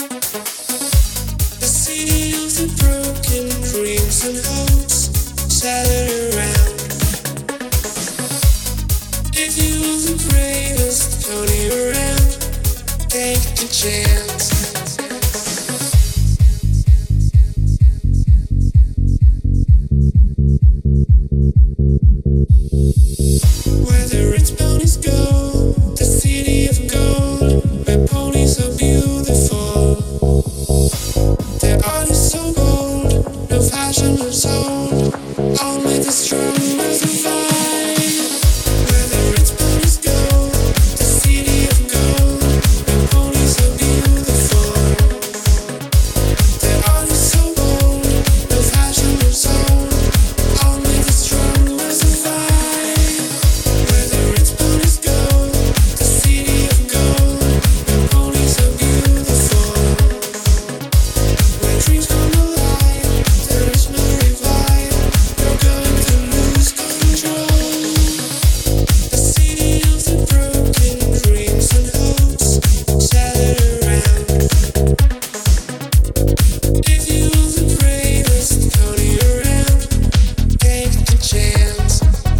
The city of the broken dreams and hopes shattered around. If you were the bravest pony around, take the chance. Whether it's ponies go, the city of gold, where ponies are beautiful. Their art is so bold, no fashion or soul, only the strong will survive. Whether it's ponies go, the city of gold, where ponies are beautiful. Their art is so bold, no fashion or soul, only the strong will survive. Whether it's ponies go, the city of gold, where ponies are beautiful. When dreams come alive, there is no revive. You're going to lose control. The city of the broken dreams and hopes shattered around. If you were the bravest pony around, take the chance.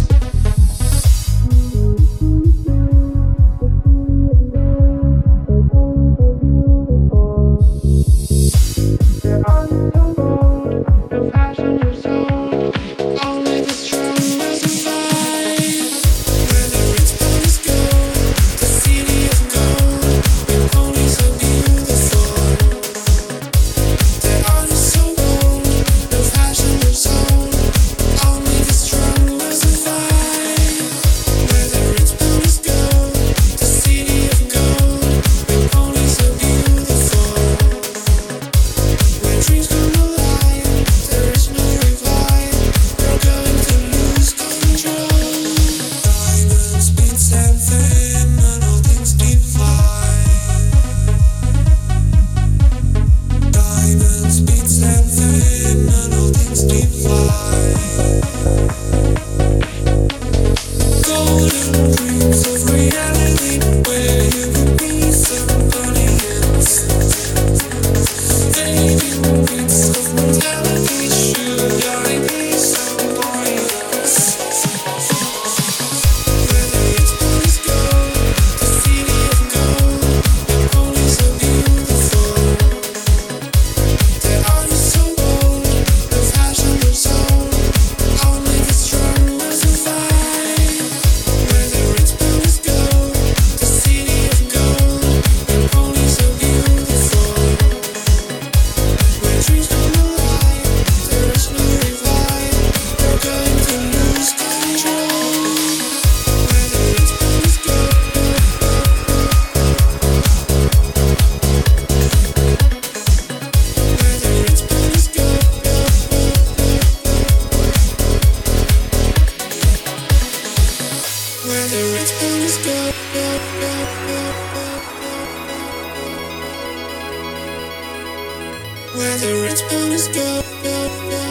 There are no gold, no passion or soul, only the strong will survive. Whether it's ponies go, the city of gold, where ponies are beautiful. There are no gold, no passion or soul, only the strong will survive. Whether it's ponies go, the city of gold, where ponies are beautiful. When dreams come alive, there is no revive. You're going to lose control. Diamonds mean something, and all things keep flying. Diamonds mean something, and all things keep flying. Golden dreams of reality, where you could be somebody else. Fading bits of mortality, should I be somebody else? Whether it's ponies go, the city of gold, where ponies are beautiful. Their art is so bold, no fashion or soul, only the strong will survive. Whether it's ponies go, the city of gold, where ponies are beautiful. When dreams come alive, there is no revive. You're going to lose control. Whether it's ponies go, whether it's ponies go, whether it's ponies go, whether it's ponies go.